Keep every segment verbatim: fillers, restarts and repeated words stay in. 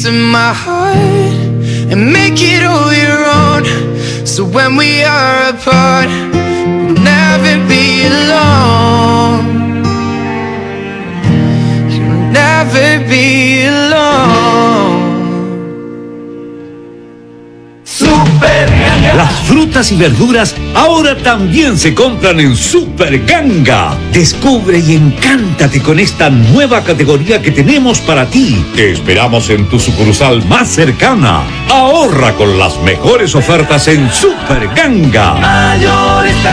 to my heart and make it all your own. So when we are apart, we'll never be alone. You'll never be alone. Super Ganga. Las frutas y verduras ahora también se compran en Super Ganga. Descubre y encántate con esta nueva categoría que tenemos para ti. Te esperamos en tu sucursal más cercana. Ahorra con las mejores ofertas en Super Ganga. Mayorista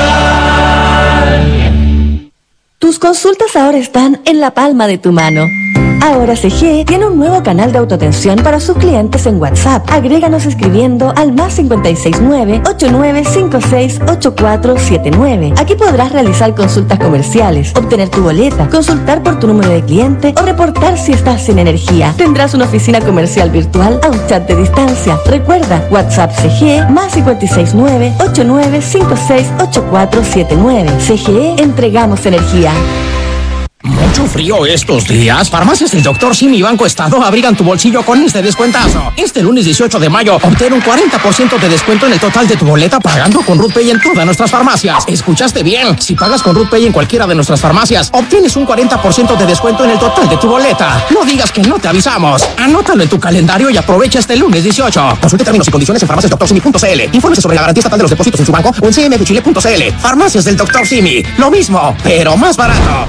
total. Tus consultas ahora están en la palma de tu mano. Ahora C G E tiene un nuevo canal de autoatención para sus clientes en WhatsApp. Agréganos escribiendo al más cinco seis nueve, ocho nueve cinco seis, ocho cuatro siete nueve. Aquí podrás realizar consultas comerciales, obtener tu boleta, consultar por tu número de cliente o reportar si estás sin energía. Tendrás una oficina comercial virtual a un chat de distancia. Recuerda, WhatsApp C G E más cinco seis nueve, ocho nueve cinco seis, ocho cuatro siete nueve. C G E, entregamos energía. Mucho frío estos días. Farmacias del doctor Simi y Banco Estado abrigan tu bolsillo con este descuentazo. Este lunes dieciocho de mayo, obtén un cuarenta por ciento de descuento en el total de tu boleta pagando con RuthPay en todas nuestras farmacias. ¿Escuchaste bien? Si pagas con RuthPay en cualquiera de nuestras farmacias, obtienes un cuarenta por ciento de descuento en el total de tu boleta. No digas que no te avisamos. Anótalo en tu calendario y aprovecha este lunes dieciocho. Consulte términos y condiciones en farmacias doctor simi punto c l. Infórmese sobre la garantía estatal de los depósitos en su banco o en c m f chile punto c l. Farmacias del doctor Simi. Lo mismo, pero más barato.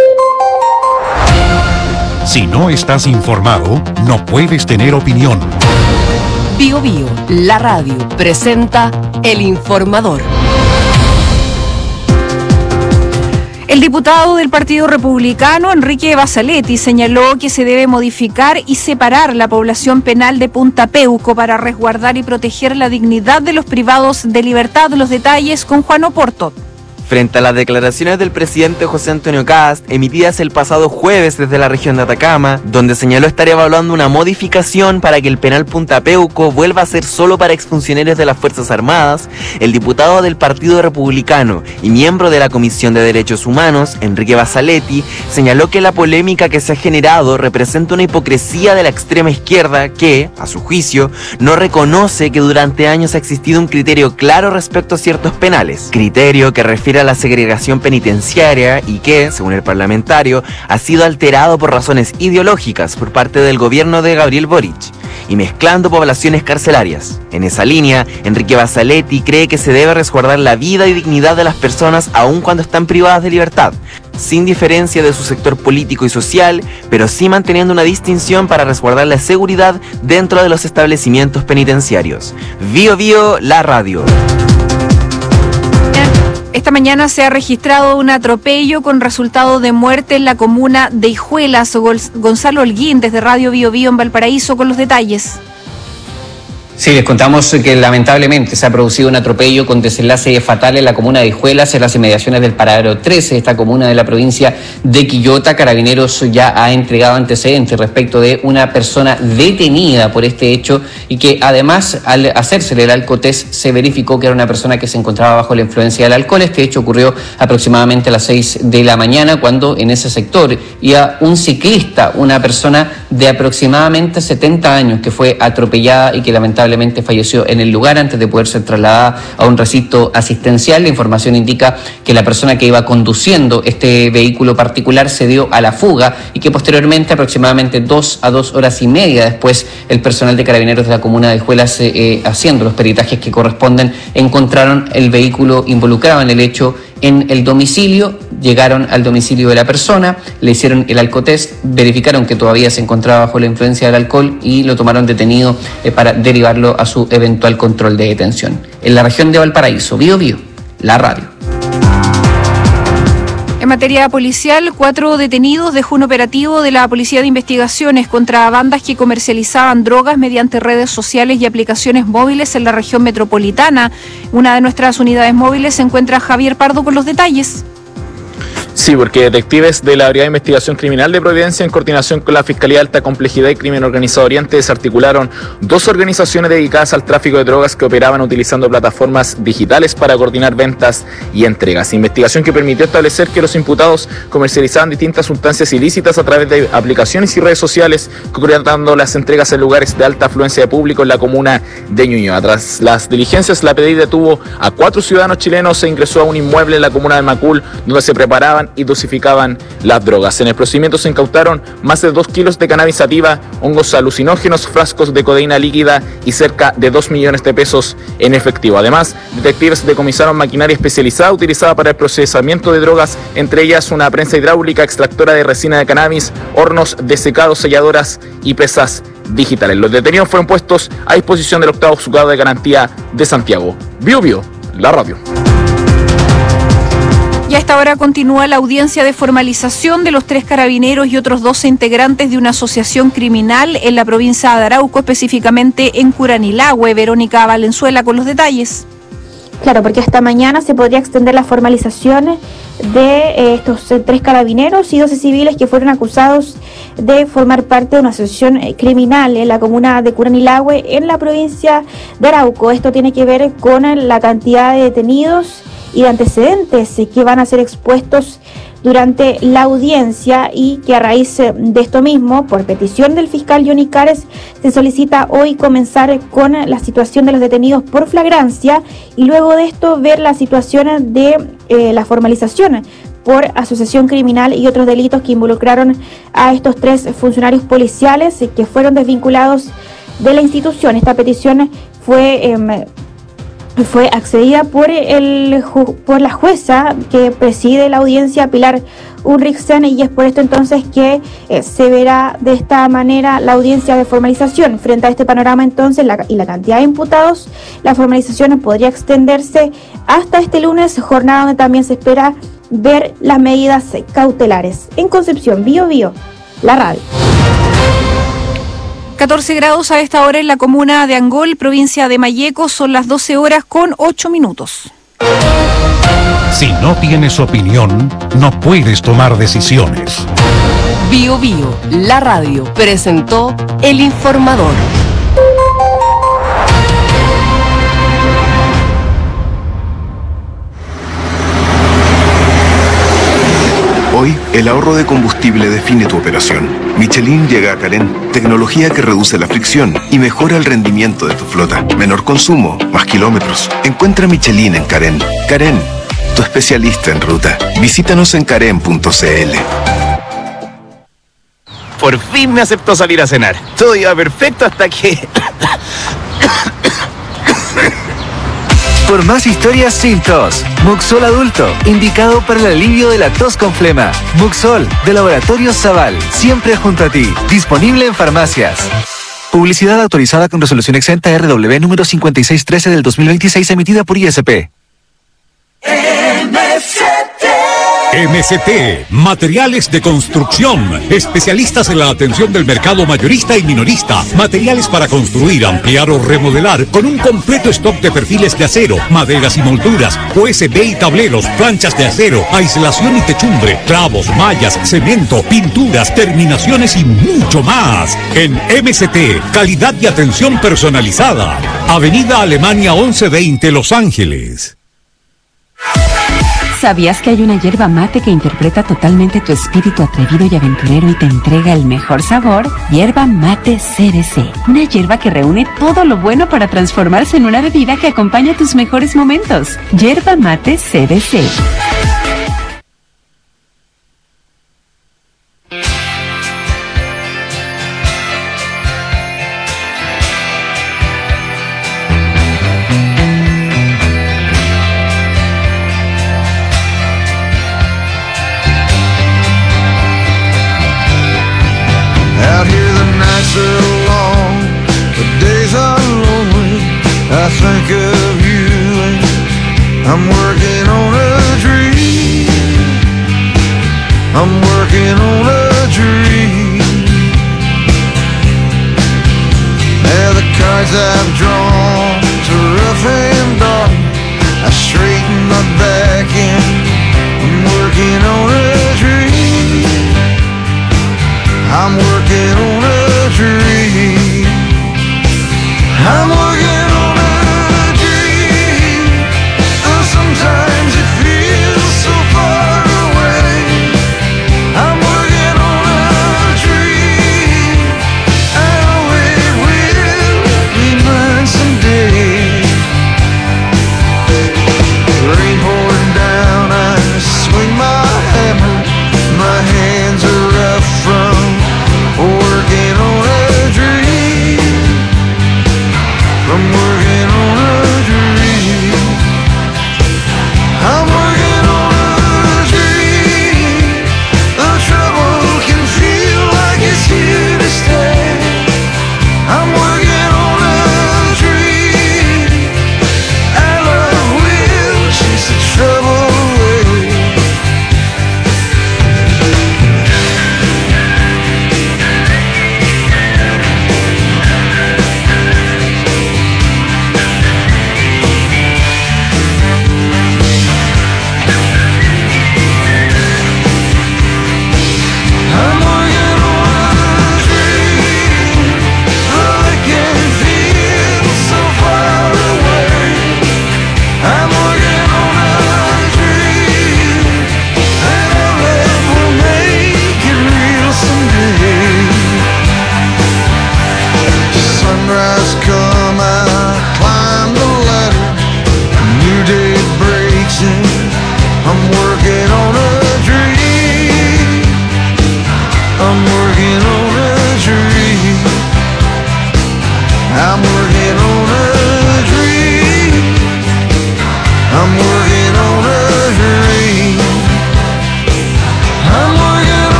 Si no estás informado, no puedes tener opinión. Bio Bio, la radio, presenta El Informador. El diputado del Partido Republicano, Enrique Basaletti, señaló que se debe modificar y separar la población penal de Punta Peuco para resguardar y proteger la dignidad de los privados de libertad. Los detalles con Juan Oporto. Frente a las declaraciones del presidente José Antonio Kast, emitidas el pasado jueves desde la región de Atacama, donde señaló estar evaluando una modificación para que el penal Punta Peuco vuelva a ser solo para exfuncionarios de las Fuerzas Armadas, el diputado del Partido Republicano y miembro de la Comisión de Derechos Humanos, Enrique Basaletti, señaló que la polémica que se ha generado representa una hipocresía de la extrema izquierda que, a su juicio, no reconoce que durante años ha existido un criterio claro respecto a ciertos penales, criterio que refiere a la segregación penitenciaria y que, según el parlamentario, ha sido alterado por razones ideológicas por parte del gobierno de Gabriel Boric y mezclando poblaciones carcelarias. En esa línea, Enrique Basaletti cree que se debe resguardar la vida y dignidad de las personas aun cuando están privadas de libertad, sin diferencia de su sector político y social, pero sí manteniendo una distinción para resguardar la seguridad dentro de los establecimientos penitenciarios. Bio Bio, la radio. Esta mañana se ha registrado un atropello con resultado de muerte en la comuna de Hijuelas. Gonzalo Holguín, desde Radio Bio Bio en Valparaíso, con los detalles. Sí, les contamos que lamentablemente se ha producido un atropello con desenlace fatal en la comuna de Hijuelas, en las inmediaciones del paradero trece, esta comuna de la provincia de Quillota. Carabineros ya ha entregado antecedentes respecto de una persona detenida por este hecho y que además al hacérsele el alcotest se verificó que era una persona que se encontraba bajo la influencia del alcohol. Este hecho ocurrió aproximadamente a las seis de la mañana cuando en ese sector iba un ciclista, una persona de aproximadamente setenta años que fue atropellada y que lamentablemente falleció en el lugar antes de poder ser trasladada a un recinto asistencial. La información indica que la persona que iba conduciendo este vehículo particular se dio a la fuga y que posteriormente, aproximadamente dos a dos horas y media después, el personal de Carabineros de la comuna de Hijuelas, eh, haciendo los peritajes que corresponden, encontraron el vehículo involucrado en el hecho en el domicilio. Llegaron al domicilio de la persona, le hicieron el alcotest, verificaron que todavía se encontraba bajo la influencia del alcohol y lo tomaron detenido eh, para derivarlo a su eventual control de detención. En la región de Valparaíso, Bio Bio, la radio. En materia policial, cuatro detenidos dejó un operativo de la Policía de Investigaciones contra bandas que comercializaban drogas mediante redes sociales y aplicaciones móviles en la región metropolitana. Una de nuestras unidades móviles se encuentra Javier Pardo con los detalles. Sí, porque detectives de la Brigada de Investigación Criminal de Providencia, en coordinación con la Fiscalía de Alta Complejidad y Crimen Organizado Oriente, desarticularon dos organizaciones dedicadas al tráfico de drogas que operaban utilizando plataformas digitales para coordinar ventas y entregas. Investigación que permitió establecer que los imputados comercializaban distintas sustancias ilícitas a través de aplicaciones y redes sociales, coordinando las entregas en lugares de alta afluencia de público en la comuna de Ñuñoa. Tras las diligencias, la P D I detuvo a cuatro ciudadanos chilenos e ingresó a un inmueble en la comuna de Macul, donde se preparaban y dosificaban las drogas. En el procedimiento se incautaron más de dos kilos de cannabis sativa, hongos alucinógenos, frascos de codeína líquida y cerca de dos millones de pesos en efectivo. Además, detectives decomisaron maquinaria especializada utilizada para el procesamiento de drogas, entre ellas una prensa hidráulica, extractora de resina de cannabis, hornos de secado, selladoras y pesas digitales. Los detenidos fueron puestos a disposición del octavo juzgado de garantía de Santiago. Bio Bio, la radio. Y a esta hora continúa la audiencia de formalización de los tres carabineros y otros doce integrantes de una asociación criminal en la provincia de Arauco, específicamente en Curanilahue. Verónica Valenzuela con los detalles. Claro, porque hasta mañana se podría extender la formalización de eh, estos eh, tres carabineros y doce civiles que fueron acusados de formar parte de una asociación eh, criminal en la comuna de Curanilahue, en la provincia de Arauco. Esto tiene que ver con eh, la cantidad de detenidos y de antecedentes eh, que van a ser expuestos durante la audiencia, y que a raíz de esto mismo, por petición del fiscal Johnny Cares, se solicita hoy comenzar con la situación de los detenidos por flagrancia y luego de esto ver la situación de eh, la formalización por asociación criminal y otros delitos que involucraron a estos tres funcionarios policiales eh, que fueron desvinculados de la institución. Esta petición fue eh, fue accedida por el por la jueza que preside la audiencia, Pilar Ulrichsen, y es por esto entonces que eh, se verá de esta manera la audiencia de formalización. Frente a este panorama entonces la, y la cantidad de imputados, la formalización podría extenderse hasta este lunes, jornada donde también se espera ver las medidas cautelares. En Concepción, Bio Bio, la radio. catorce grados a esta hora en la comuna de Angol, provincia de Malleco. Son las doce horas con ocho minutos. Si no tienes opinión, no puedes tomar decisiones. Bio Bio, la radio, presentó El Informador. Hoy, el ahorro de combustible define tu operación. Michelin llega a Carén, tecnología que reduce la fricción y mejora el rendimiento de tu flota. Menor consumo, más kilómetros. Encuentra Michelin en Carén. Carén, tu especialista en ruta. Visítanos en carén punto c l. Por fin me aceptó salir a cenar. Todo iba perfecto hasta que... Por más historias sin tos, Muxol Adulto, indicado para el alivio de la tos con flema. Muxol, de Laboratorios Zaval, siempre junto a ti. Disponible en farmacias. Publicidad autorizada con resolución exenta R W número cincuenta y seis trece del dos mil veintiséis, emitida por I S P. M C T, materiales de construcción, especialistas en la atención del mercado mayorista y minorista, materiales para construir, ampliar o remodelar, con un completo stock de perfiles de acero, maderas y molduras, U S B y tableros, planchas de acero, aislación y techumbre, clavos, mallas, cemento, pinturas, terminaciones y mucho más. En M C T, calidad y atención personalizada. Avenida Alemania once veinte, Los Ángeles. ¿Sabías que hay una hierba mate que interpreta totalmente tu espíritu atrevido y aventurero y te entrega el mejor sabor? Hierba Mate C D C. Una hierba que reúne todo lo bueno para transformarse en una bebida que acompaña tus mejores momentos. Hierba Mate C D C. I think of you and I'm working on a dream. I'm working on a dream. Now the cards I've drawn are rough and dark. I straighten my back and I'm working on a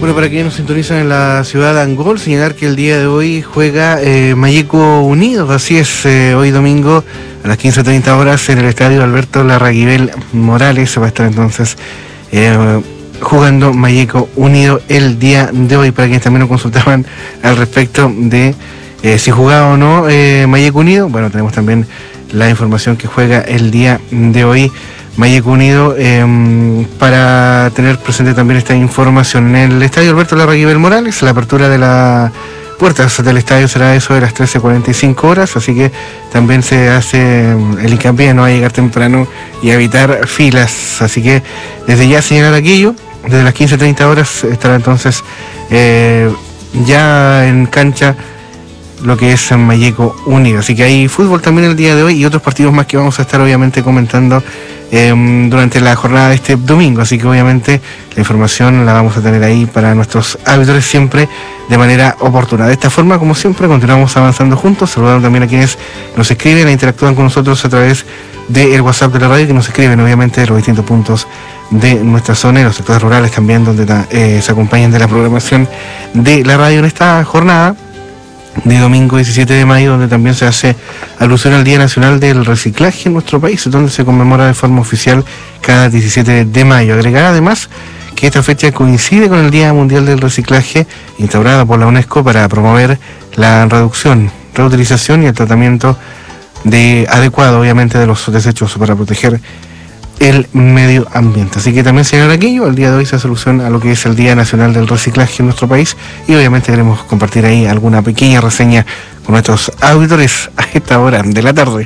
Bueno, para quienes nos sintonizan en la ciudad de Angol, señalar que el día de hoy juega eh, Mayeco Unido, así es, eh, hoy domingo a las quince treinta horas en el estadio Alberto Larraguibel Morales se va a estar entonces eh, jugando Mayeco Unido el día de hoy, para quienes también nos consultaban al respecto de eh, si jugaba o no eh, Mayeco Unido. Bueno, tenemos también la información que juega el día de hoy Mayeco Unido, eh, para tener presente también esta información. En el estadio Alberto Larraguibel Morales, la apertura de las puertas del estadio será eso de las trece cuarenta y cinco horas, así que también se hace el hincapié no a llegar temprano y a evitar filas, así que desde ya señalar aquello, desde las quince treinta horas estará entonces eh, ya en cancha lo que es Mayeco Unido, así que hay fútbol también el día de hoy y otros partidos más que vamos a estar obviamente comentando Eh, durante la jornada de este domingo, así que obviamente la información la vamos a tener ahí para nuestros árbitros siempre de manera oportuna. De esta forma, como siempre, continuamos avanzando juntos, saludando también a quienes nos escriben e interactúan con nosotros a través del WhatsApp de la radio, que nos escriben obviamente de los distintos puntos de nuestra zona y los sectores rurales también, donde eh, se acompañan de la programación de la radio en esta jornada de domingo diecisiete de mayo, donde también se hace alusión al Día Nacional del Reciclaje en nuestro país, donde se conmemora de forma oficial cada diecisiete de mayo. Agregar además que esta fecha coincide con el Día Mundial del Reciclaje, instaurada por la UNESCO para promover la reducción, reutilización y el tratamiento de adecuado, obviamente, de los desechos para proteger el medio ambiente. Así que también, señor Aquillo, el día de hoy se hace alusión a lo que es el Día Nacional del Reciclaje en nuestro país y obviamente queremos compartir ahí alguna pequeña reseña con nuestros auditores a esta hora de la tarde.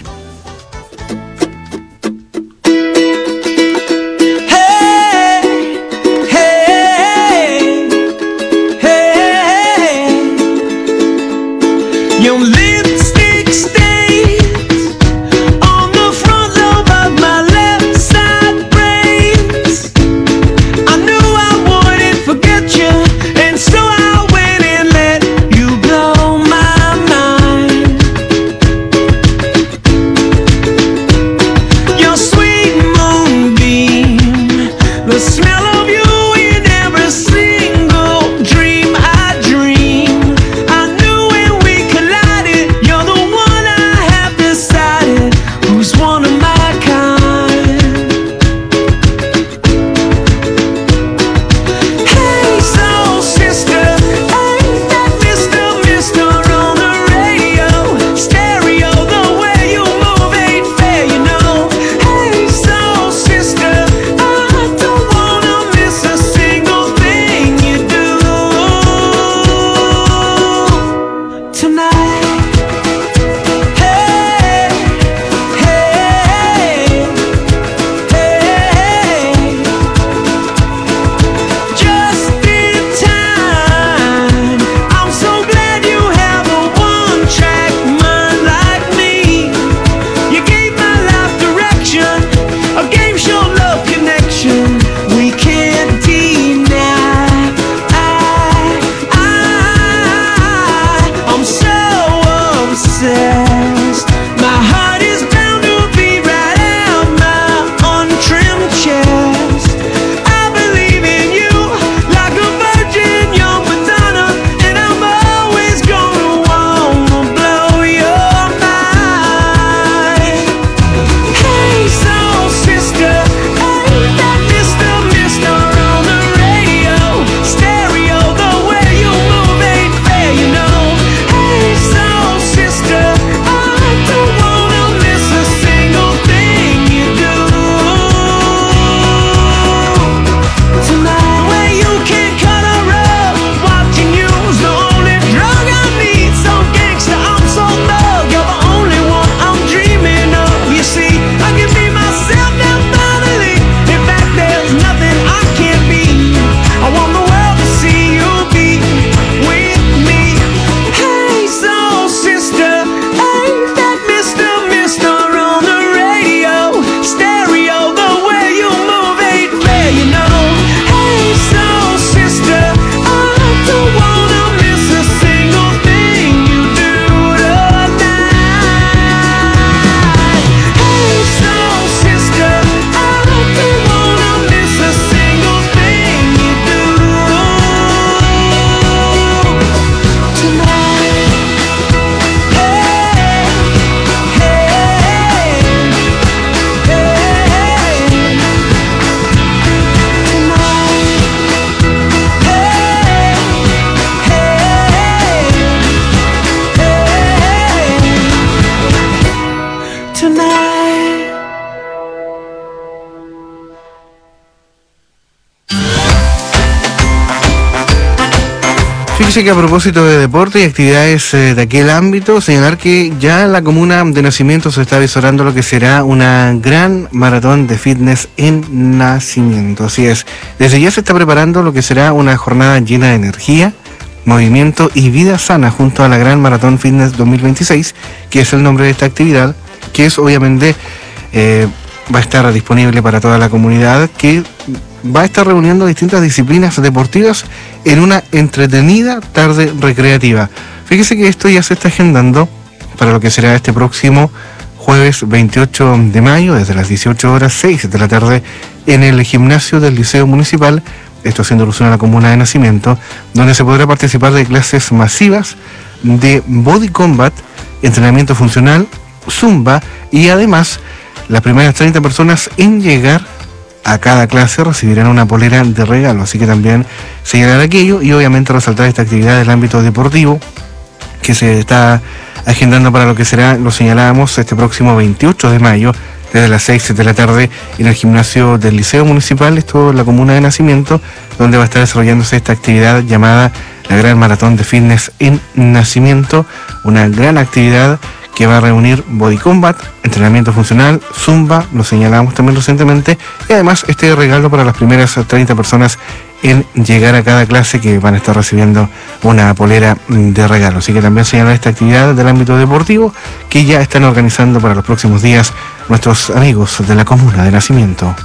Fíjese que a propósito de deporte y actividades eh, de aquel ámbito, señalar que ya en la comuna de Nacimiento se está visorando lo que será una gran maratón de fitness en Nacimiento. Así es, desde ya se está preparando lo que será una jornada llena de energía, movimiento y vida sana junto a la Gran Maratón Fitness dos mil veintiséis, que es el nombre de esta actividad, que es obviamente eh, va a estar disponible para toda la comunidad, que va a estar reuniendo distintas disciplinas deportivas en una entretenida tarde recreativa. Fíjese que esto ya se está agendando para lo que será este próximo jueves veintiocho de mayo, desde las dieciocho horas seis de la tarde, en el gimnasio del Liceo Municipal, esto haciendo alusión a la comuna de Nacimiento, donde se podrá participar de clases masivas de body combat, entrenamiento funcional, zumba, y además las primeras treinta personas en llegar a cada clase recibirán una polera de regalo, así que también señalar aquello y obviamente resaltar esta actividad del ámbito deportivo que se está agendando para lo que será, lo señalábamos, este próximo veintiocho de mayo, desde las seis de la tarde en el gimnasio del Liceo Municipal, esto en la comuna de Nacimiento, donde va a estar desarrollándose esta actividad llamada la Gran Maratón de Fitness en Nacimiento, una gran actividad que va a reunir body combat, entrenamiento funcional, zumba, lo señalábamos también recientemente, y además este regalo para las primeras treinta personas en llegar a cada clase, que van a estar recibiendo una polera de regalo. Así que también señalar esta actividad del ámbito deportivo que ya están organizando para los próximos días nuestros amigos de la comuna de Nacimiento.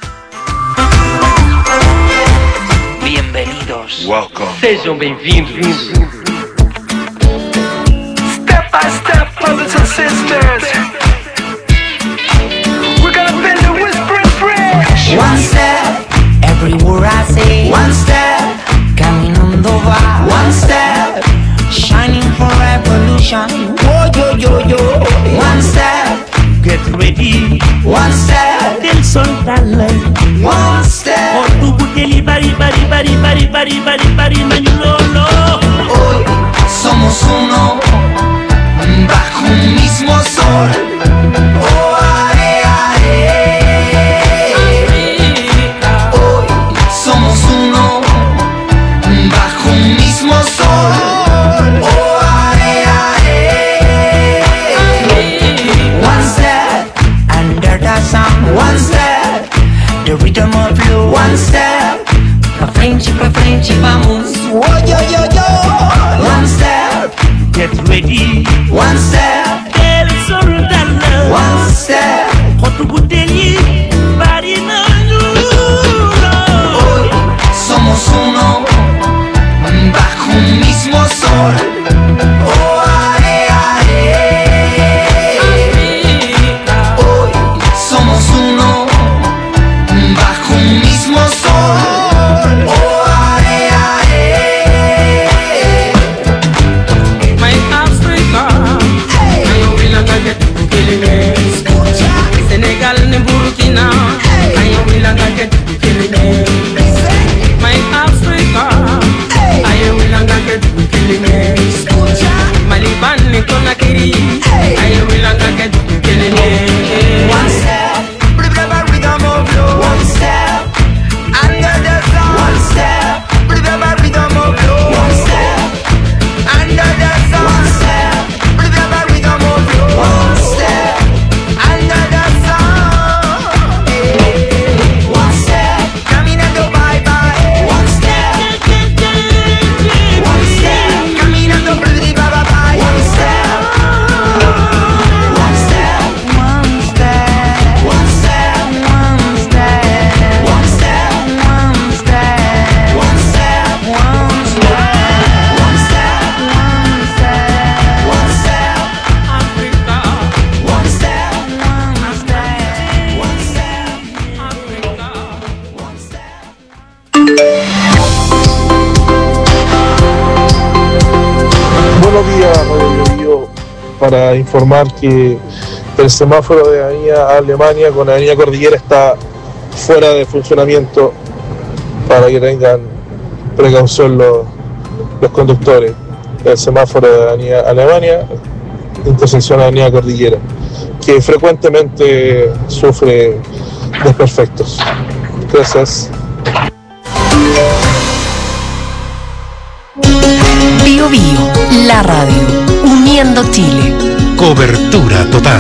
Bienvenidos. Welcome. Sejam bem-vindos. Step by step, brothers and sisters. We're gonna bend the whispering bridge. One step, everywhere I say. One step, caminando va. One step, shining for revolution. Oh yo yo yo. One step, Get ready. one step, Del sol dale. one step. O tu buteli bari bari bari bari bari bari bari mañulolo. Hoy somos uno, bajo un mismo sol. Oh, are, are. Hoy somos uno, bajo un mismo sol. Oh, are, are. One step under the sun. One step, the rhythm of blue. One step, pa' frente, pa' frente, vamos. Oh, yo, yo, yo. One step, Get ready. one step, Del sol dale. one step. O tu buteli bari mañulolo. Hoy somos uno, bajo un mismo sol. Oh, are, are. Hoy somos uno, bajo un mismo sol. Oh, are, are. My Africa. I will not get to kill it. Senegal and Burkina. I will not get to kill it. My Africa. I will not get to kill it. Maliban and Conakry. I will not get to kill it. One step, rhythm of blue. One step, under the sun. One step, rhythm of blue. One step, under the sun. One step, rhythm of blue. One step, under the sun. One step, caminando bye bye. One step, one step, caminando bye bye bye. One step, one step, one step, one step, one step, one step, one step, one step, one step, one step, one step, one step, Africa. one step, one step, one step, Africa. one step. Buenos días, Radio Bio, para informar que el semáforo de Avenida Alemania con Avenida Cordillera está fuera de funcionamiento para que tengan precaución los, los conductores. El semáforo de Avenida Alemania, intersección Avenida Cordillera, que frecuentemente sufre desperfectos. Gracias. Bio Bio, la radio, uniendo Chile. Cobertura total.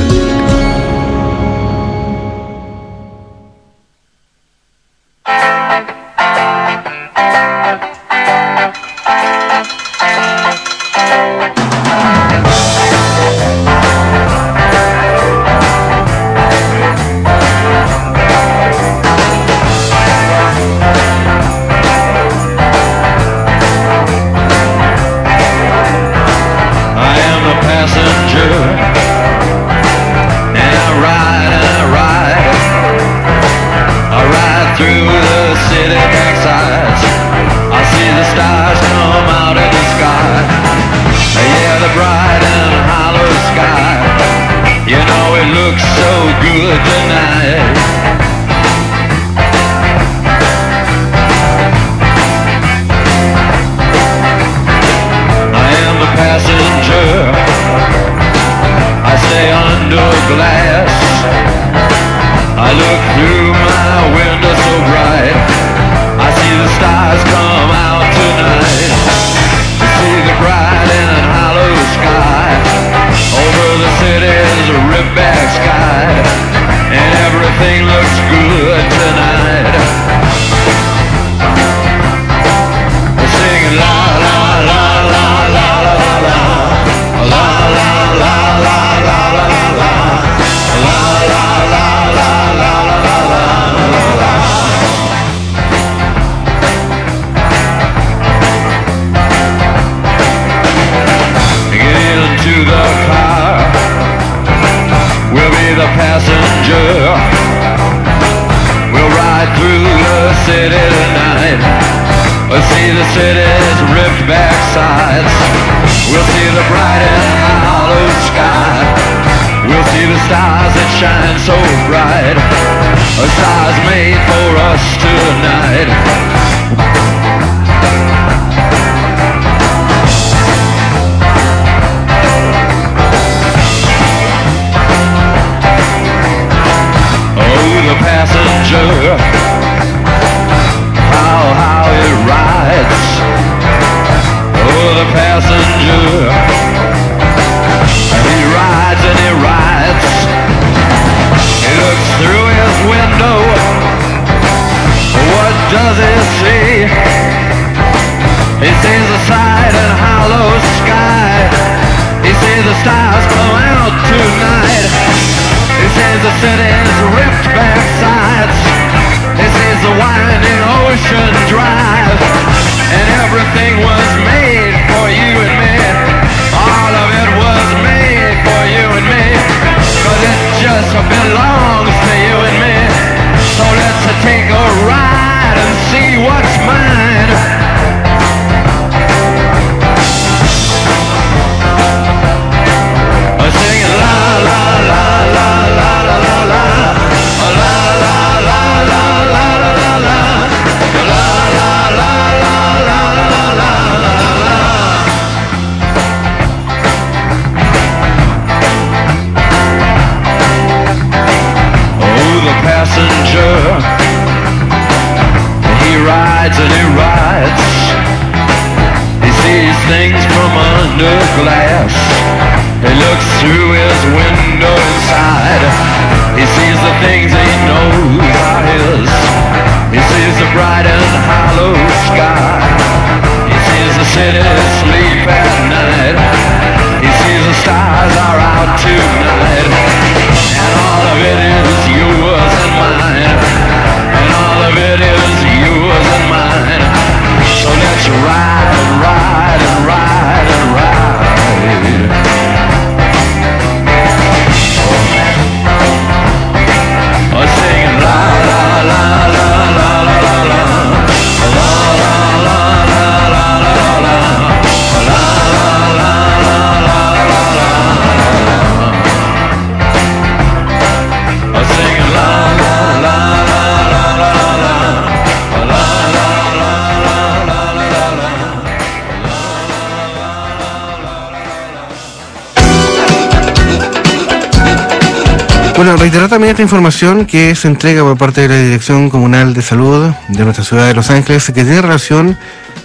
Bueno, reiterar también esta información que se entrega por parte de la Dirección Comunal de Salud de nuestra ciudad de Los Ángeles, que tiene relación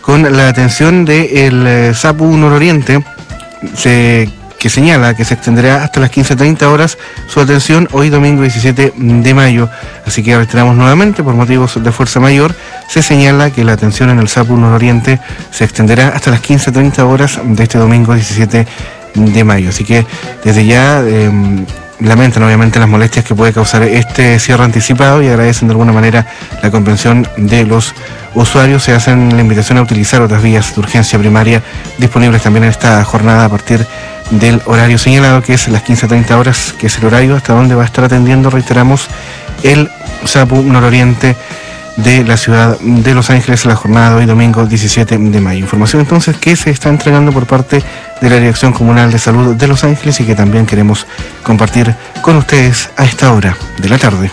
con la atención del eh, SAPU Nororiente, se, que señala que se extenderá hasta las quince treinta horas su atención hoy domingo diecisiete de mayo. Así que reiteramos nuevamente, por motivos de fuerza mayor, se señala que la atención en el SAPU Nororiente se extenderá hasta las quince treinta horas de este domingo diecisiete de mayo. Así que desde ya eh, lamentan obviamente las molestias que puede causar este cierre anticipado y agradecen de alguna manera la comprensión de los usuarios. Se hacen la invitación a utilizar otras vías de urgencia primaria disponibles también en esta jornada a partir del horario señalado, que es las quince treinta horas, que es el horario hasta donde va a estar atendiendo, reiteramos, el SAPU Nororiente de la ciudad de Los Ángeles en la jornada de hoy domingo diecisiete de mayo. Información entonces que se está entregando por parte de la Dirección Comunal de Salud de Los Ángeles y que también queremos compartir con ustedes a esta hora de la tarde.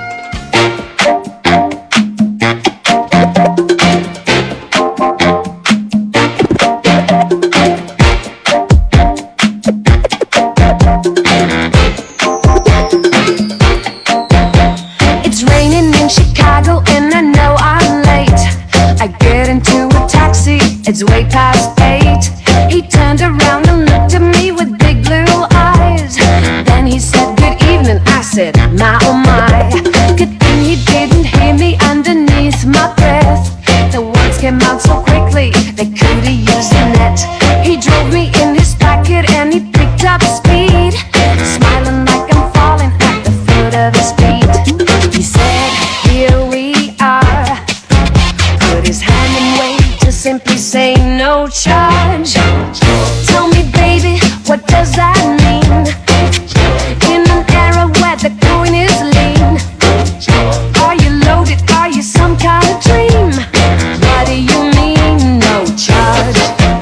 It's way past eight. He turned around and looked at me with big blue eyes. Then he said, good evening. I said, my oh my. Good thing he didn't hear me underneath my breath. The words came out so quickly, they could have used a net. He drove me in his packet and he picked up speed, smiling like I'm falling at the foot of his feet. He said, here we are. Put his hand in wave to simply say no charge. Tell me, baby, what does that mean? In an era where the coin is lean, are you loaded? Are you some kind of dream? What do you mean, no charge?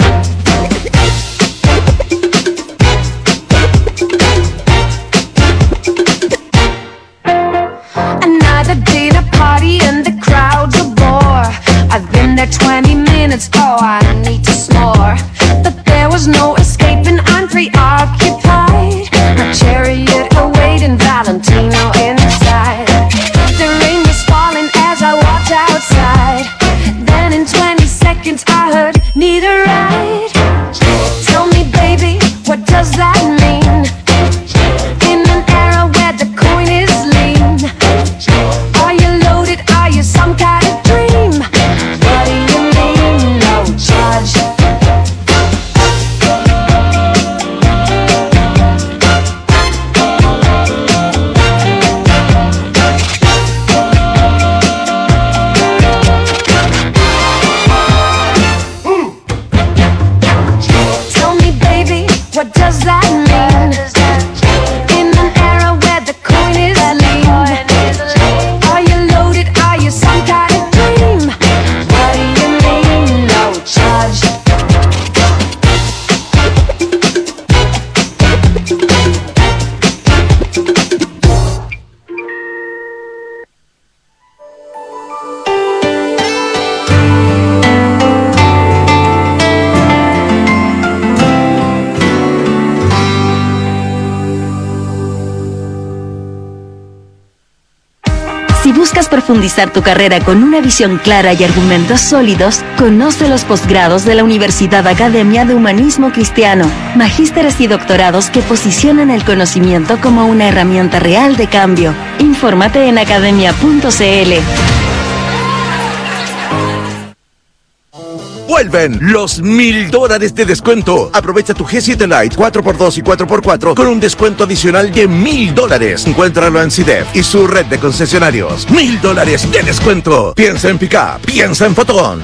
Another dinner party and the crowd's a bore. I've been there twenty minutes, oh, I need to snore. But there was no escaping, I'm preoccupied. My chariot awaiting Valentino inside. The rain was falling as I walked outside. Then in twenty seconds I heard, need a ride. Tell me, baby, what does that mean? In an era where the coin is lean, are you loaded? Are you some kind of dream? What do you mean, no charge? Tell me, baby, what does that mean? In an era where the coin is lean, are you loaded? Are you some kind of dream? What do you mean, no charge? Si buscas profundizar tu carrera con una visión clara y argumentos sólidos, conoce los posgrados de la Universidad Academia de Humanismo Cristiano, magísteres y doctorados que posicionan el conocimiento como una herramienta real de cambio. Infórmate en academia punto c l. Vuelven los mil dólares de descuento. Aprovecha tu G siete Lite cuatro por dos y cuatro por cuatro con un descuento adicional de mil dólares. Encuéntralo en C I D E F y su red de concesionarios. Mil dólares de descuento. Piensa en Pickup, piensa en Fotón.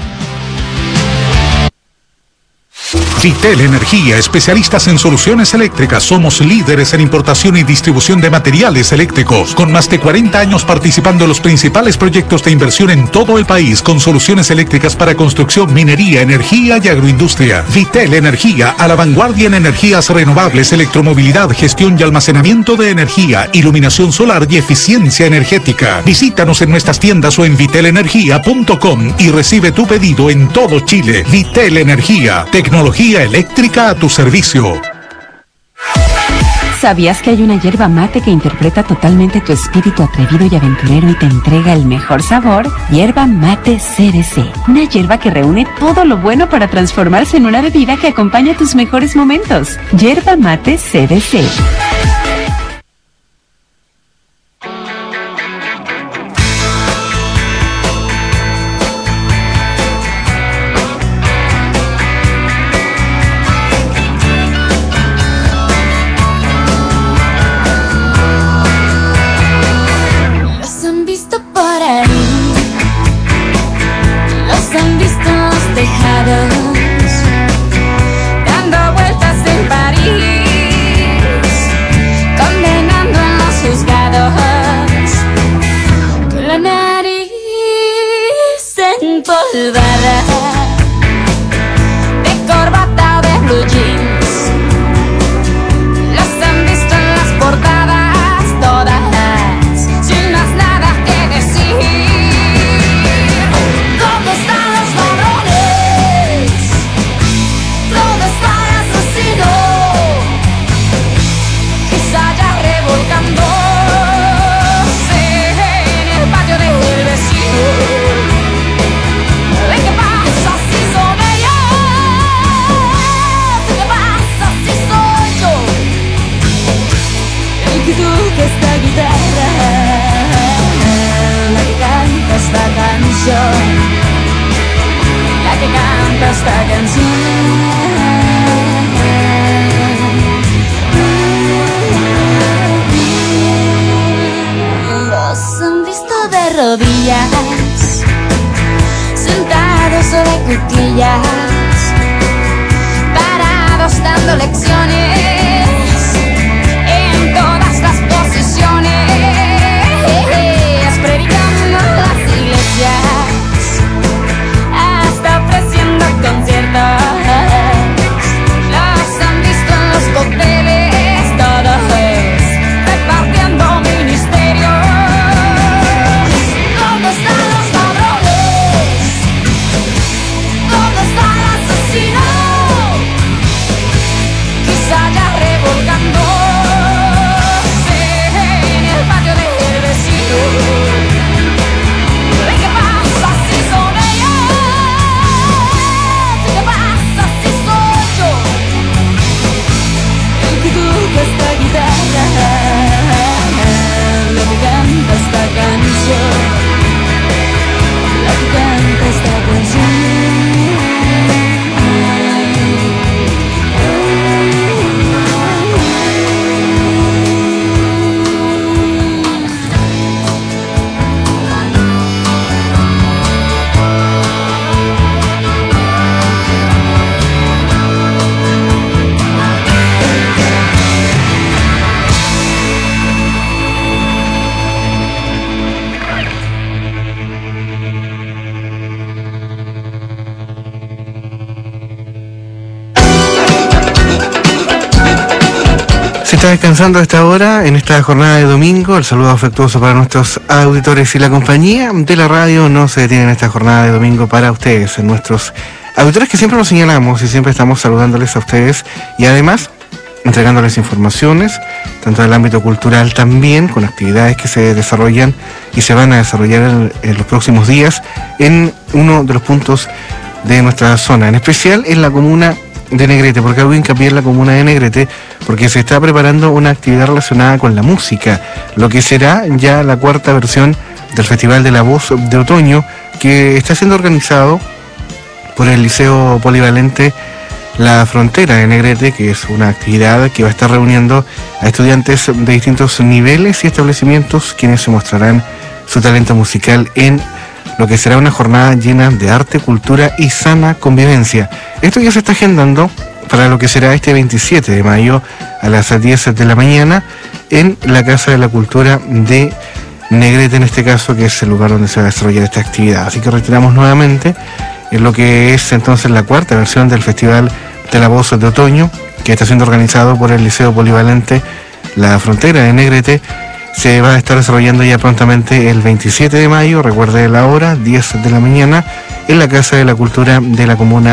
Vitel Energía, especialistas en soluciones eléctricas. Somos líderes en importación y distribución de materiales eléctricos, con más de cuarenta años participando en los principales proyectos de inversión en todo el país, con soluciones eléctricas para construcción, minería, energía y agroindustria. Vitel Energía, a la vanguardia en energías renovables, electromovilidad, gestión y almacenamiento de energía, iluminación solar y eficiencia energética. Visítanos en nuestras tiendas o en vitel energía punto com y recibe tu pedido en todo Chile. Vitel Energía, tecnología eléctrica a tu servicio. ¿Sabías que hay una hierba mate que interpreta totalmente tu espíritu atrevido y aventurero y te entrega el mejor sabor? Hierba mate C B C. Una hierba que reúne todo lo bueno para transformarse en una bebida que acompaña tus mejores momentos. Hierba mate C B C. Dando vueltas en París, condenando a los juzgados, con la nariz empolvada, de corbata o de blue jeans. Los han visto en las portadas todas, sin más nada que decir. ¿Dónde están los ladrones? ¿Dónde está el asesino? Quizá ya revolcándose en el patio del vecino. ¿Qué pasa si son ellos? ¿Qué pasa si soy yo? El que toca esta guitarra, la que canta esta canción, la que canta esta canción. Los han visto de rodillas, sentados sobre cuclillas, parados dando lecciones en todas las posiciones, predicando en las iglesias, hasta ofreciendo conciertos. Los han visto en los cócteles todos, repartiendo ministerios. ¿Dónde están los ladrones? ¿Dónde está el asesino? Quizá ya revolcándose en el patio del vecino. ¿Qué pasa si son ellos? ¿Qué pasa si soy yo? El que toca esta guitarra, lo que canta esta canción, la que canta esta canción. Se está descansando a esta hora, en esta jornada de domingo. El saludo afectuoso para nuestros auditores y la compañía de la radio no se detiene en esta jornada de domingo para ustedes, nuestros auditores que siempre nos señalamos y siempre estamos saludándoles a ustedes y además entregándoles informaciones, tanto del ámbito cultural también, con actividades que se desarrollan y se van a desarrollar en, en los próximos días en uno de los puntos de nuestra zona, en especial en la comuna de Negrete. ¿Por qué hago hincapié en la comuna de Negrete? Porque se está preparando una actividad relacionada con la música, lo que será ya la cuarta versión del Festival de la Voz de Otoño, que está siendo organizado por el Liceo Polivalente La Frontera de Negrete, que es una actividad que va a estar reuniendo a estudiantes de distintos niveles y establecimientos, quienes se mostrarán su talento musical en lo que será una jornada llena de arte, cultura y sana convivencia. Esto ya se está agendando para lo que será este veintisiete de mayo a las diez de la mañana en la Casa de la Cultura de Negrete, en este caso, que es el lugar donde se va a desarrollar esta actividad. Así que reiteramos nuevamente en lo que es entonces la cuarta versión del Festival de la Voz de Otoño, que está siendo organizado por el Liceo Polivalente La Frontera de Negrete. Se va a estar desarrollando ya prontamente el veintisiete de mayo, recuerde la hora, diez de la mañana, en la Casa de la Cultura de la comuna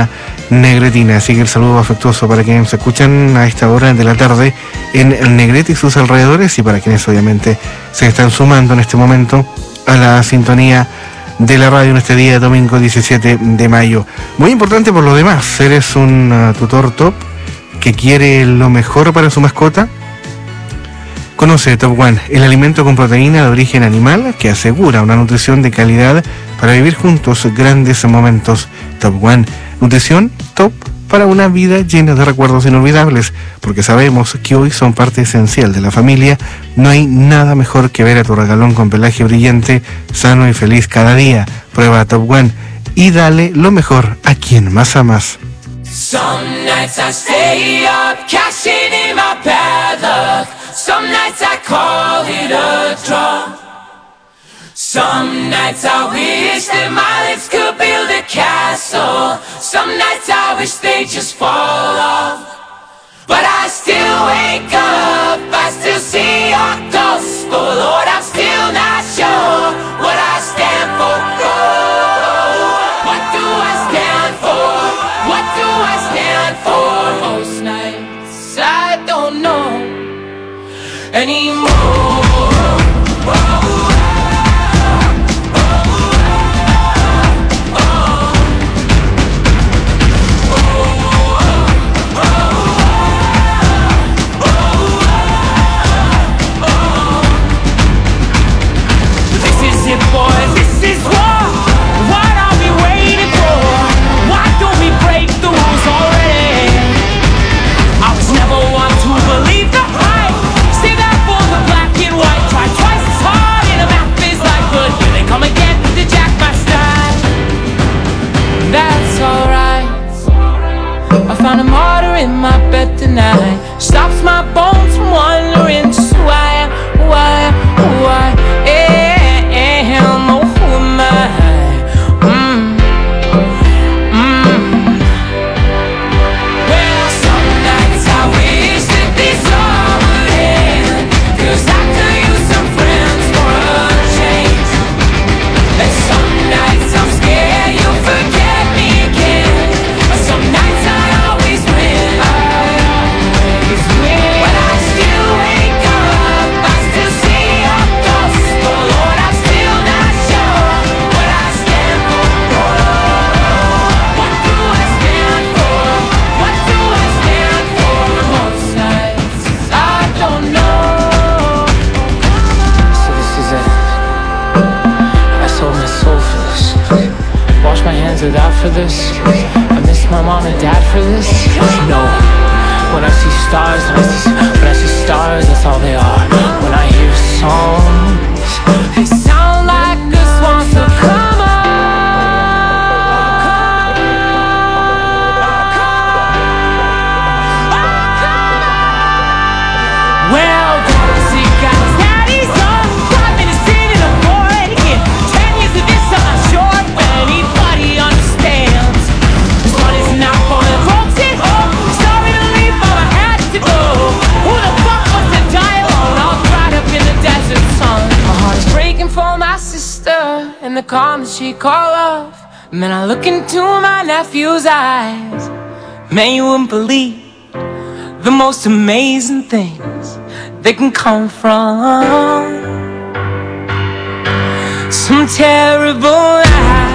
Negretina. Así que el saludo afectuoso para quienes se escuchan a esta hora de la tarde en Negrete y sus alrededores, y para quienes obviamente se están sumando en este momento a la sintonía de la radio en este día domingo diecisiete de mayo. Muy importante por lo demás, eres un uh, tutor top que quiere lo mejor para su mascota. Conoce Top One, el alimento con proteína de origen animal que asegura una nutrición de calidad para vivir juntos grandes momentos. Top One, nutrición top para una vida llena de recuerdos inolvidables, porque sabemos que hoy son parte esencial de la familia. No hay nada mejor que ver a tu regalón con pelaje brillante, sano y feliz cada día. Prueba Top One y dale lo mejor a quien más amas. Some nights I stay up, cashing in my padlock. Some nights I call it a draw. Some nights I wish that my lips could build a castle. Some nights I wish they just fall off. But I still wake up, I still see your ghost. Oh Lord, I'm still not sure what I stand for. Oh, what do I stand for? What do I stand for? Most nights I don't know anymore. Boys, this is war. What are we waiting for? Why don't we break the rules already? I was never one to believe the hype. Say that for the black and white. Try twice as hard and the math is like good. Here they come again to jack my style. That's alright. I found a martyr in my bed tonight. Stops my bones from wandering. Just why, why, why? Eh. Oh, who am I? Mm. Mm. Well, some nights I wish that this all would end, 'cause I could use some friends for a change. And some nights I'm scared you'll forget me again. Some nights I always win, I always win. But I still wake up, I still see your ghost. Oh Lord, I'm still not sure what I stand for. What do I stand for? What do I stand for? Most nights I don't know. So this is it. I sold my soul for this. Wash my hands of that for this. I miss my mom and dad for this. No. When I see stars, when I see, when I see stars, that's all they are. When I hear songs, they sound like a swan, so come on. Well, see guys, daddy's on. Five minutes in and I'm bored again. Ten years of this, I'm not sure if anybody understands. This one is not for the folks at home. Sorry to leave, but I had to go. Who the fuck wants to die alone? All dried up in the desert sun. My heart is breaking for my sister and the calm that she called off. And then I look into my nephew's eyes. Man, you wouldn't believe the most amazing things that can come from some terrible lie.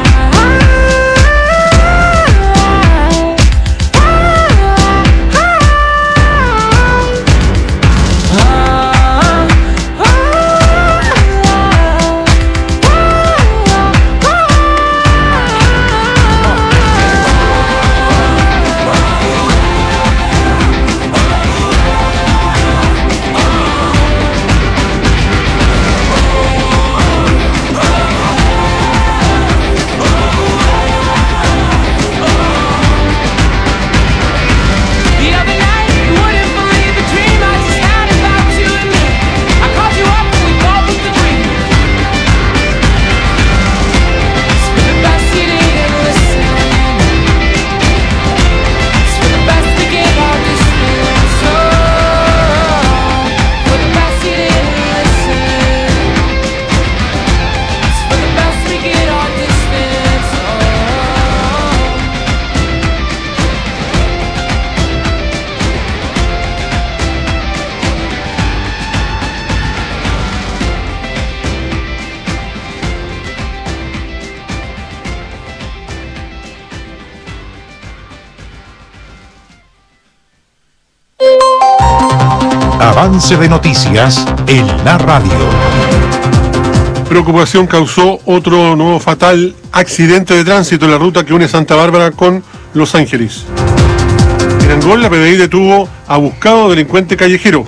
avance de noticias en la radio. Preocupación causó otro nuevo fatal accidente de tránsito en la ruta que une Santa Bárbara con Los Ángeles. En Angol, la P D I detuvo a buscado delincuente callejero.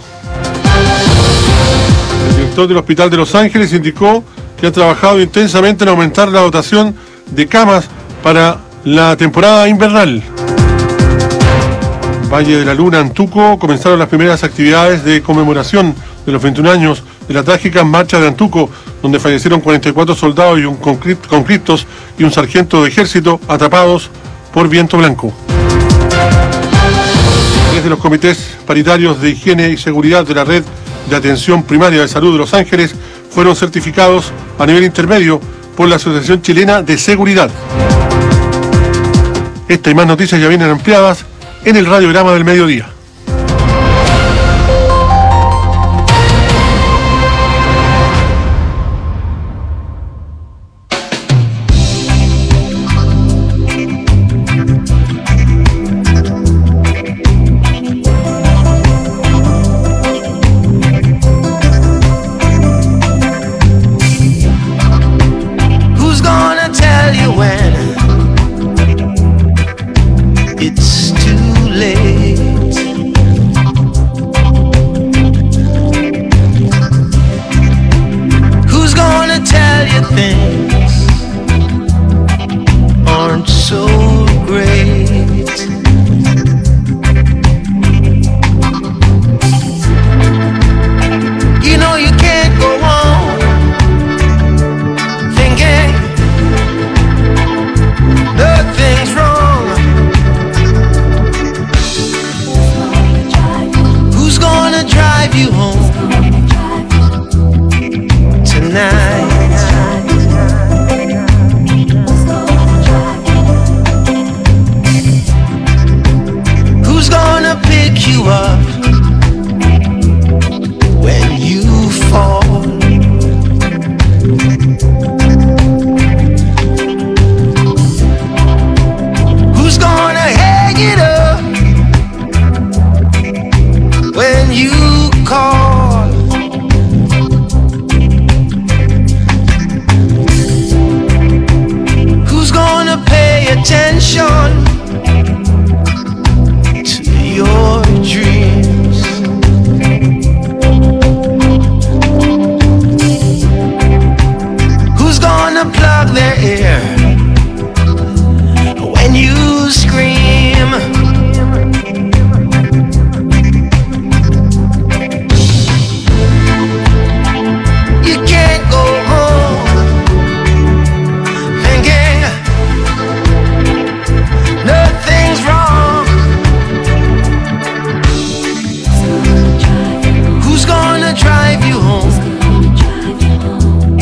El director del Hospital de Los Ángeles indicó que ha trabajado intensamente en aumentar la dotación de camas para la temporada invernal. Valle de la Luna, Antuco, comenzaron las primeras actividades de conmemoración de los veintiún años de la trágica marcha de Antuco, donde fallecieron cuarenta y cuatro soldados y un conscriptos y un sargento de ejército atrapados por viento blanco. Desde los comités paritarios de higiene y seguridad de la red de atención primaria de salud de Los Ángeles fueron certificados a nivel intermedio por la Asociación Chilena de Seguridad. Esta y más noticias ya vienen ampliadas en el radiograma del mediodía. Who's gonna tell you when it's too late? Who's gonna tell you things aren't so great? You know you can't go on thinking nothing's wrong. Who's gonna drive you home tonight? Who's gonna pick you up when you fall? Who's gonna hang it up when you call? Who's gonna pay attention to your dreams? Who's gonna plug their ear when you scream? You can't go on thinking nothing's wrong. Who's gonna drive you home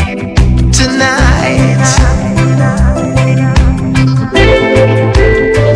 tonight?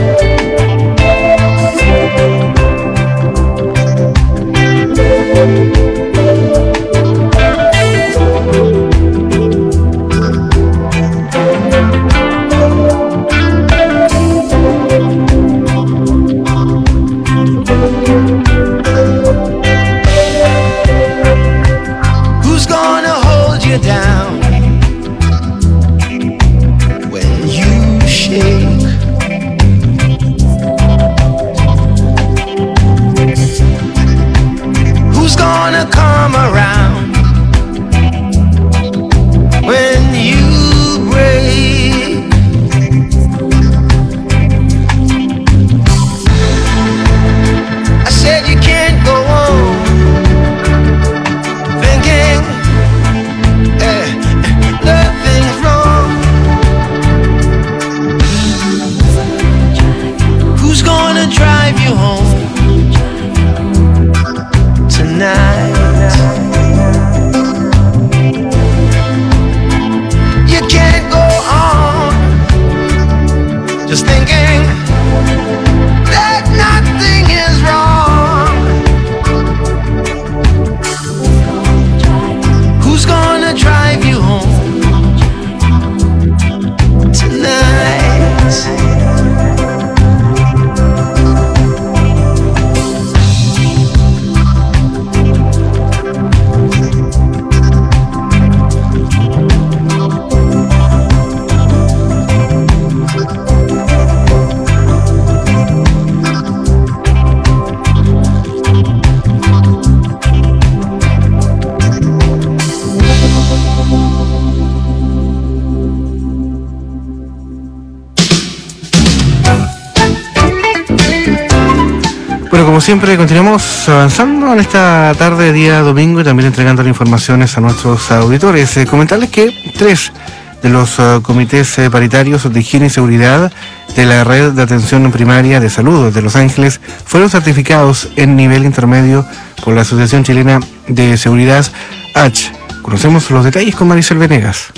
Como siempre, continuamos avanzando en esta tarde, día domingo, y también entregando las informaciones a nuestros auditores. Eh, comentarles que tres de los uh, comités eh, paritarios de higiene y seguridad de la red de atención primaria de salud de Los Ángeles fueron certificados en nivel intermedio por la Asociación Chilena de Seguridad H. Conocemos los detalles con Maricel Venegas.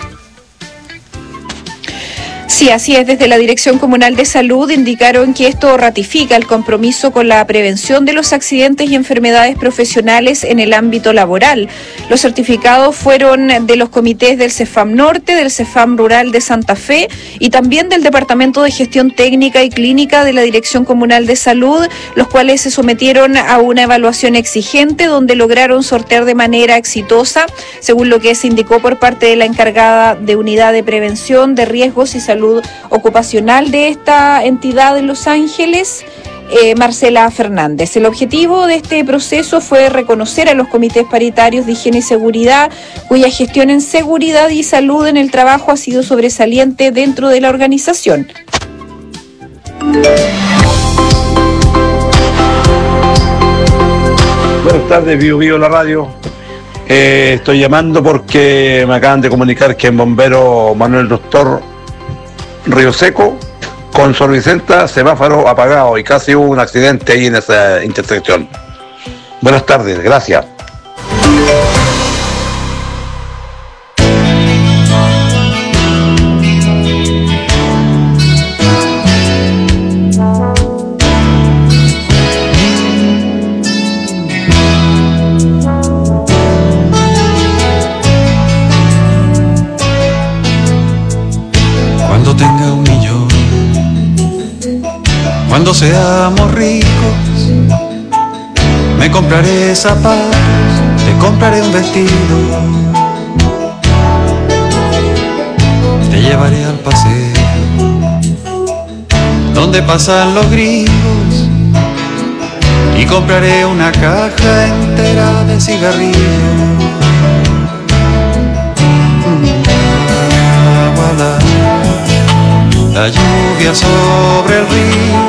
Sí, así es. Desde la Dirección Comunal de Salud indicaron que esto ratifica el compromiso con la prevención de los accidentes y enfermedades profesionales en el ámbito laboral. Los certificados fueron de los comités del CEFAM Norte, del CEFAM Rural de Santa Fe y también del Departamento de Gestión Técnica y Clínica de la Dirección Comunal de Salud, los cuales se sometieron a una evaluación exigente donde lograron sortear de manera exitosa, según lo que se indicó por parte de la encargada de Unidad de Prevención de Riesgos y Salud Ocupacional de esta entidad en Los Ángeles, eh, Marcela Fernández. El objetivo de este proceso fue reconocer a los comités paritarios de higiene y seguridad, cuya gestión en seguridad y salud en el trabajo ha sido sobresaliente dentro de la organización. Buenas tardes, Vivo Vivo la radio. Eh, estoy llamando porque me acaban de comunicar que en bombero Manuel Doctor Río Seco, con Sor Vicenta, semáforo apagado y casi hubo un accidente ahí en esa intersección. Buenas tardes, gracias. Cuando tenga un millón, cuando seamos ricos, me compraré zapatos, te compraré un vestido, te llevaré al paseo, donde pasan los gringos, y compraré una caja entera de cigarrillos. La lluvia sobre el río,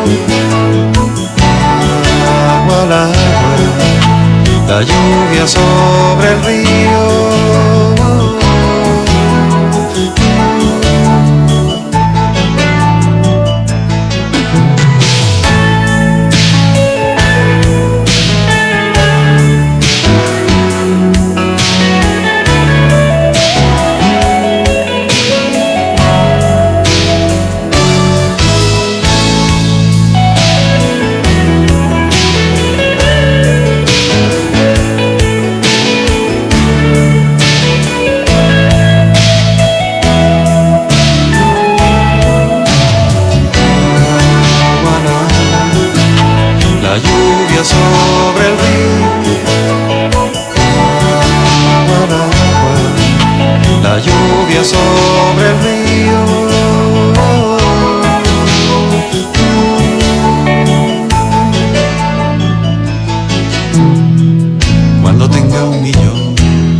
agua al agua, la lluvia sobre el río. Sobre el río, agua al agua, la lluvia sobre el río. Cuando tenga un millón,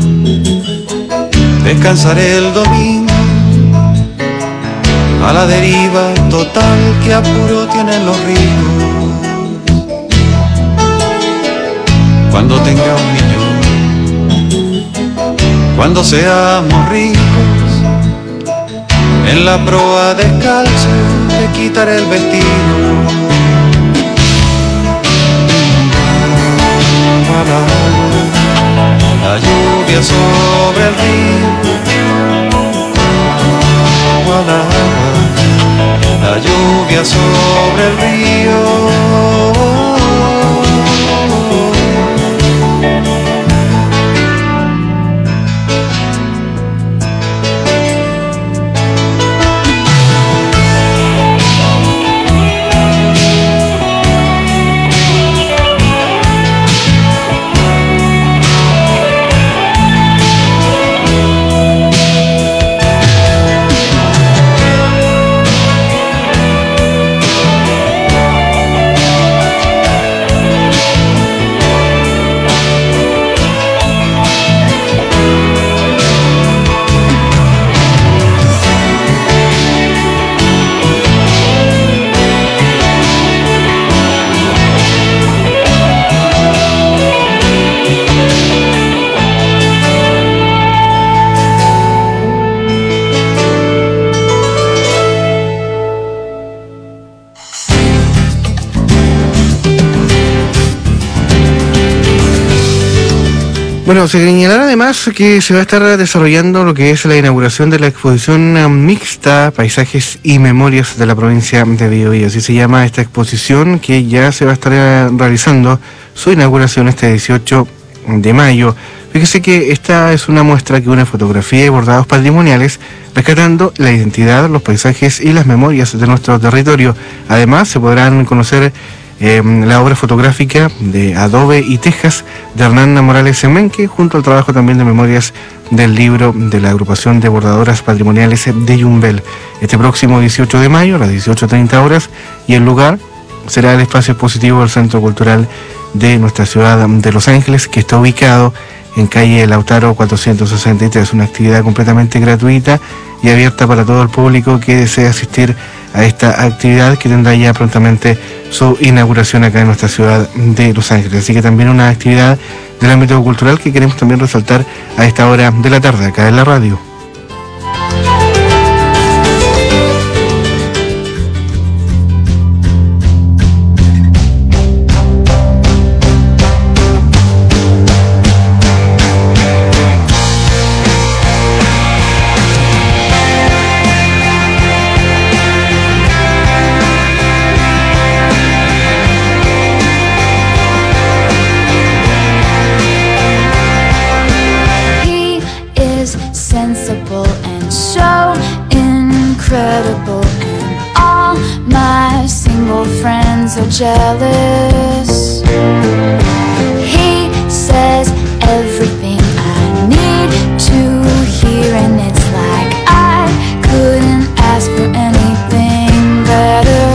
descansaré el domingo, a la deriva total que apuro tienen los ricos. Cuando tenga un millón, cuando seamos ricos, en la proa descalzo te quitaré el vestido. La lluvia sobre el río, agua al agua, la lluvia sobre el río. Bueno, se señalará además que se va a estar desarrollando lo que es la inauguración de la exposición mixta Paisajes y Memorias de la provincia de Biobío. Así se llama esta exposición, que ya se va a estar realizando su inauguración este dieciocho de mayo. Fíjese que esta es una muestra que une fotografía y bordados patrimoniales, rescatando la identidad, los paisajes y las memorias de nuestro territorio. Además, se podrán conocer Eh, la obra fotográfica de Adobe y Tejas de Hernán Morales Menque, junto al trabajo también de memorias del libro de la agrupación de bordadoras patrimoniales de Yumbel. Este próximo dieciocho de mayo a las dieciocho treinta horas, y el lugar será el espacio expositivo del Centro Cultural de nuestra ciudad de Los Ángeles, que está ubicado en calle Lautaro cuatrocientos sesenta y tres, una actividad completamente gratuita y abierta para todo el público que desee asistir a esta actividad, que tendrá ya prontamente su inauguración acá en nuestra ciudad de Los Ángeles. Así que también una actividad del ámbito cultural que queremos también resaltar a esta hora de la tarde acá en la radio. Jealous. He says everything I need to hear, and it's like I couldn't ask for anything better.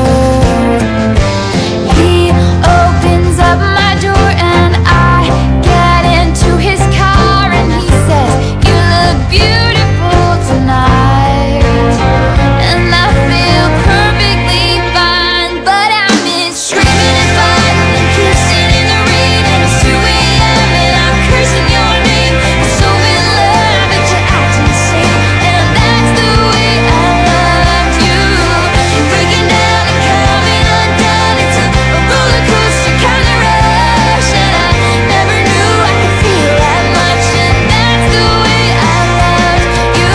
He opens up my door and I get into his car, and he says, "You look beautiful tonight," and I feel perfectly fine, but I'm screaming and fighting and kissing in the rain, and it's two a m and I'm cursing your name. I'm so in love that you're acting insane, and that's the way I loved you. Breaking down and coming undone, it's a, a roller coaster kind of rush, and I never knew I could feel that much, and that's the way I loved you.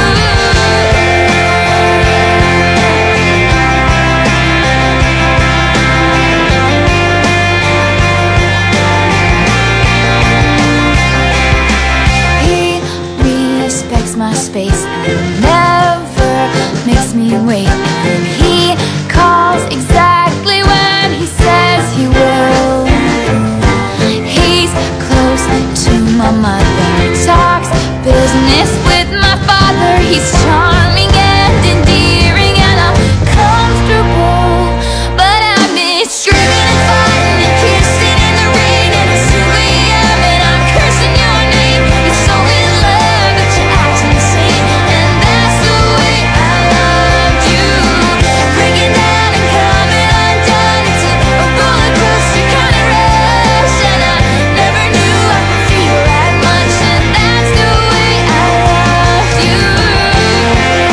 My space and never makes me wait, and he calls exactly when he says he will. He's close to my mother, talks business with my father. He's charming and endearing, and I'm comfortable, but I miss screaming and fighting and kissing in the rain, and it's two a m and I'm cursing your name. It's so in love that you're acting insane, and that's the way I loved you. Breaking down and coming undone, it's a, a roller coaster kind of rush, and I never knew I could feel that much, and that's the way I loved you.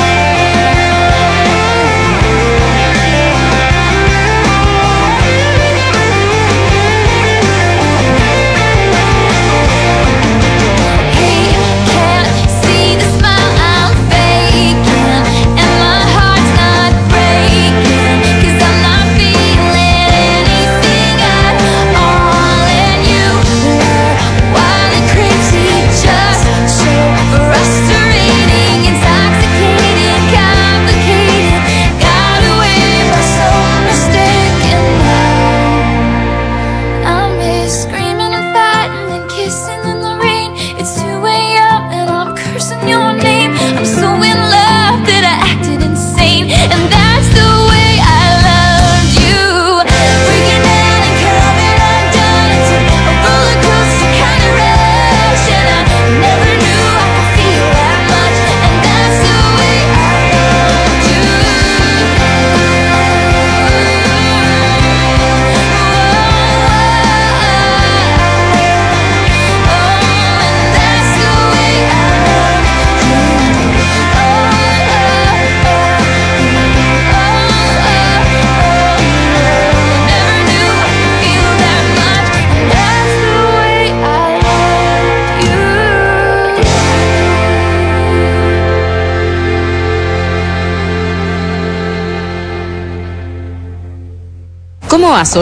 ¿Cómo vas?